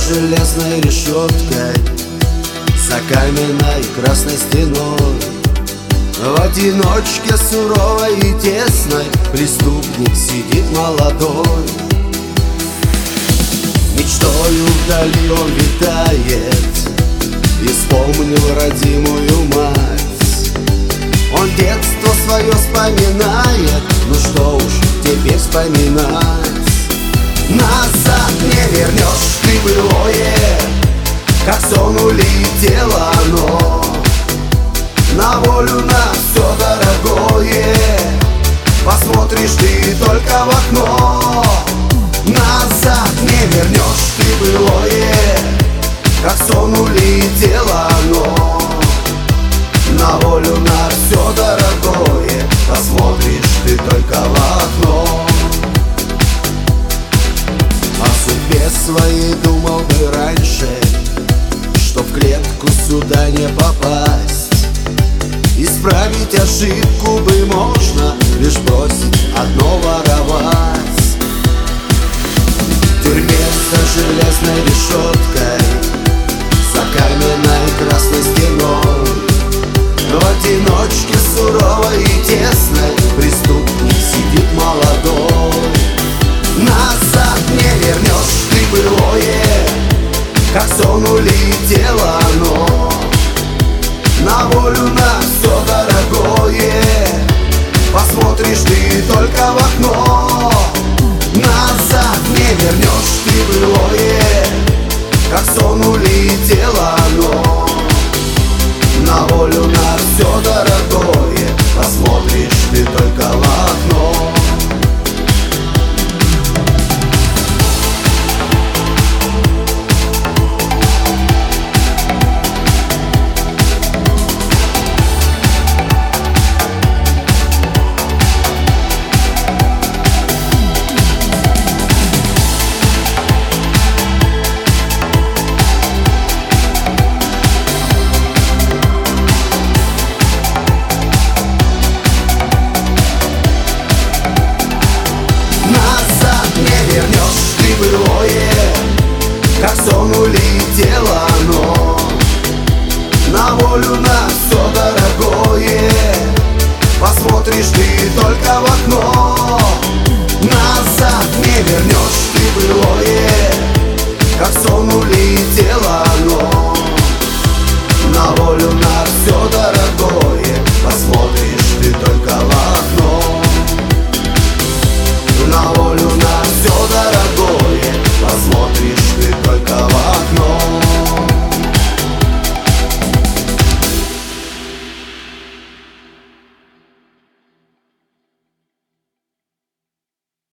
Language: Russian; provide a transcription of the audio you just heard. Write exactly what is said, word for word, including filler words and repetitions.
железной решеткой, за каменной красной стеной, в одиночке суровой и тесной преступник сидит молодой. Мечтою вдали он витает и вспомнил родимую мать. Он детство свое вспоминает, ну что уж теперь вспоминать. Назад не вернешь ты былое, как сон улетело оно. На волю на все дорогое посмотришь ты только в окно. Назад не вернешь ты былое, как сон улетело оно. На волю на все дорогое посмотришь ты только в окно. О судьбе своей думал бы раньше, что в клетку сюда не попасть. Исправить ошибку бы можно, лишь бросить одно воровать. В тюрьме за железной решеткой, за каменной красной стеной, в одиночке суровой и тесной преступник сидит молодой. Назад не вернешь ты былое, как сон улетело оно. На волю на все дорогое посмотришь ты только в окно. Назад не вернешь ты былое, как сон улетело оно. На волю на все дорогое посмотришь ты только в окно. Как сон улетело оно. На волю на все дорогое посмотришь ты только в окно. Назад не вернешь ты былое, как сон улетело